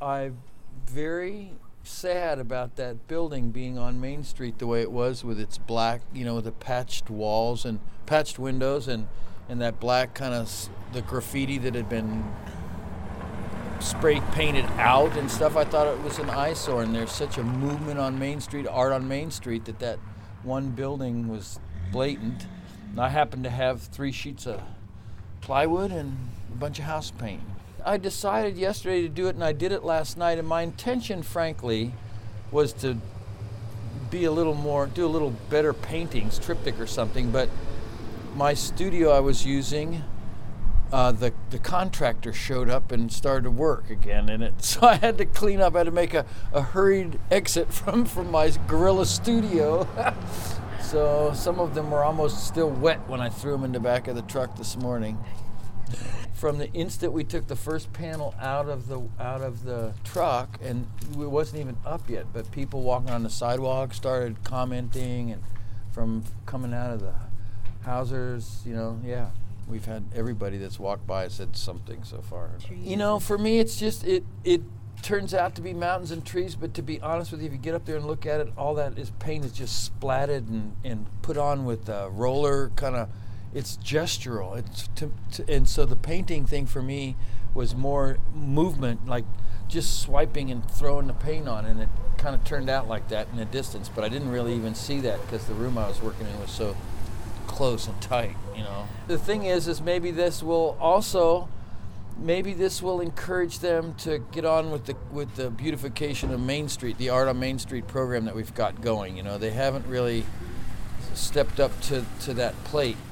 I'm very sad about that building being on Main Street the way it was, with its black, with the patched walls and patched windows and that black kind of the graffiti that had been spray painted out and stuff. I thought it was an eyesore, and there's such a movement on Main Street, art on Main Street, that one building was blatant. And I happened to have 3 sheets of plywood and a bunch of house paint. I decided yesterday to do it, and I did it last night, and my intention, frankly, was to do a little better paintings, triptych or something, but my studio I was using, the contractor showed up and started to work again in it, so I had to clean up. I had to make a hurried exit from my guerrilla studio. So some of them were almost still wet when I threw them in the back of the truck this morning. From the instant we took the first panel out of the truck, and it wasn't even up yet, but people walking on the sidewalk started commenting, and from coming out of the houses, we've had everybody that's walked by said something so far. For me, it's just it turns out to be mountains and trees, but to be honest with you, if you get up there and look at it, all that paint is just splatted and put on with roller kind of. It's gestural. And so the painting thing for me was more movement, like just swiping and throwing the paint on, and it kind of turned out like that in the distance. But I didn't really even see that because the room I was working in was so close and tight. The thing is maybe this will encourage them to get on with the beautification of Main Street, the Art on Main Street program that we've got going. They haven't really stepped up to that plate.